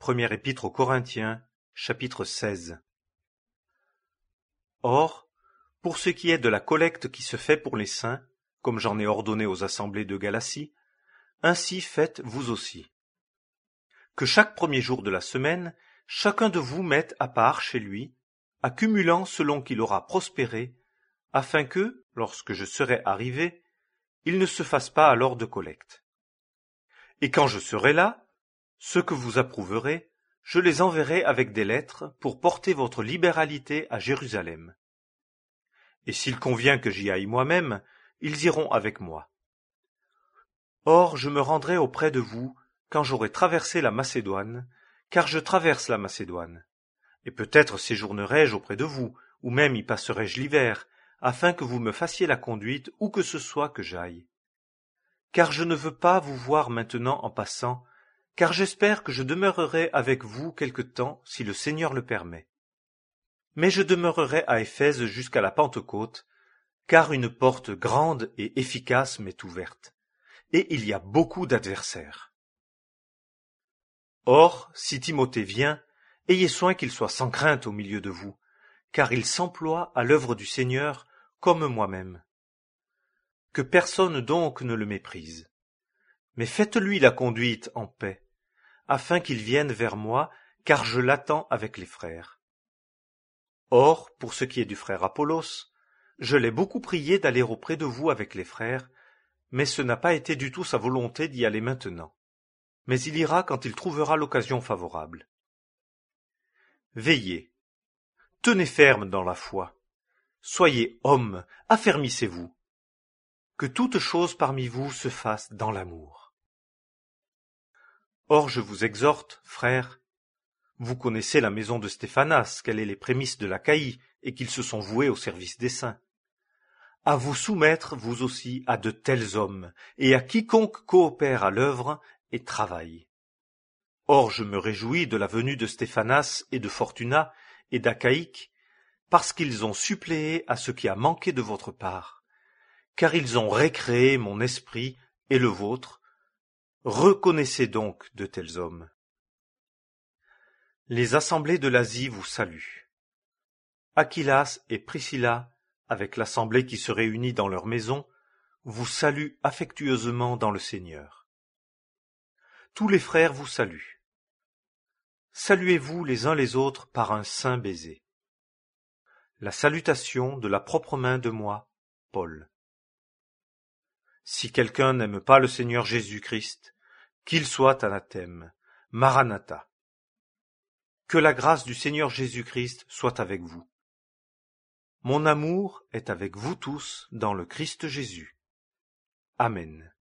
Première épître aux Corinthiens, chapitre 16. Or, pour ce qui est de la collecte qui se fait pour les saints, comme j'en ai ordonné aux assemblées de Galatie, ainsi faites vous aussi. Que chaque premier jour de la semaine, chacun de vous mette à part chez lui, accumulant selon qu'il aura prospéré, afin que, lorsque je serai arrivé, il ne se fasse pas alors de collecte. Et quand je serai là, ceux que vous approuverez, je les enverrai avec des lettres pour porter votre libéralité à Jérusalem. Et s'il convient que j'y aille moi-même, ils iront avec moi. Or, je me rendrai auprès de vous quand j'aurai traversé la Macédoine, car je traverse la Macédoine. Et peut-être séjournerai-je auprès de vous, ou même y passerai-je l'hiver, afin que vous me fassiez la conduite où que ce soit que j'aille. Car je ne veux pas vous voir maintenant en passant, car j'espère que je demeurerai avec vous quelque temps si le Seigneur le permet. Mais je demeurerai à Éphèse jusqu'à la Pentecôte, car une porte grande et efficace m'est ouverte, et il y a beaucoup d'adversaires. Or, si Timothée vient, ayez soin qu'il soit sans crainte au milieu de vous, car il s'emploie à l'œuvre du Seigneur comme moi-même. Que personne donc ne le méprise, mais faites-lui la conduite en paix, afin qu'il vienne vers moi, car je l'attends avec les frères. Or, pour ce qui est du frère Apollos, je l'ai beaucoup prié d'aller auprès de vous avec les frères, mais ce n'a pas été du tout sa volonté d'y aller maintenant. Mais il ira quand il trouvera l'occasion favorable. Veillez, tenez ferme dans la foi, soyez hommes, affermissez-vous, que toute chose parmi vous se fasse dans l'amour. Or je vous exhorte, frères, vous connaissez la maison de Stéphanas, qu'elle est les prémices de l'Achaïe, et qu'ils se sont voués au service des saints, à vous soumettre vous aussi à de tels hommes, et à quiconque coopère à l'œuvre et travaille. Or je me réjouis de la venue de Stéphanas et de Fortuna et d'Achaïque, parce qu'ils ont suppléé à ce qui a manqué de votre part, car ils ont récréé mon esprit et le vôtre. Reconnaissez donc de tels hommes. Les assemblées de l'Asie vous saluent. Aquilas et Priscilla, avec l'assemblée qui se réunit dans leur maison, vous saluent affectueusement dans le Seigneur. Tous les frères vous saluent. Saluez-vous les uns les autres par un saint baiser. La salutation de la propre main de moi, Paul. Si quelqu'un n'aime pas le Seigneur Jésus-Christ, qu'il soit anathème. Maranatha. Que la grâce du Seigneur Jésus-Christ soit avec vous. Mon amour est avec vous tous dans le Christ Jésus. Amen.